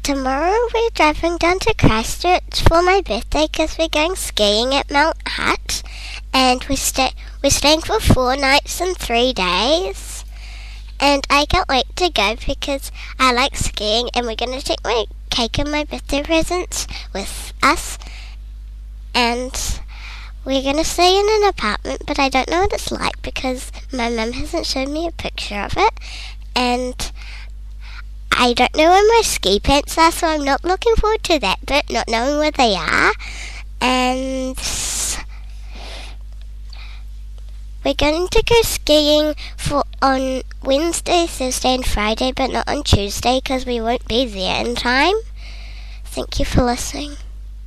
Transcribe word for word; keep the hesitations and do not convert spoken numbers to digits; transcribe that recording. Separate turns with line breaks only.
tomorrow we're driving down to Christchurch for my birthday because we're going skiing at Mount Hutt, and we're, sta- we're staying for four nights and three days. And I can't wait to go because I like skiing, and we're going to take my cake and my birthday presents with us. And we're going to stay in an apartment, but I don't know what it's like because my mum hasn't shown me a picture of it. And I don't know where my ski pants are, so I'm not looking forward to that bit, not knowing where they are. And we're going to go skiing for on Wednesday, Thursday and Friday, but not on Tuesday because we won't be there in time. Thank you for listening.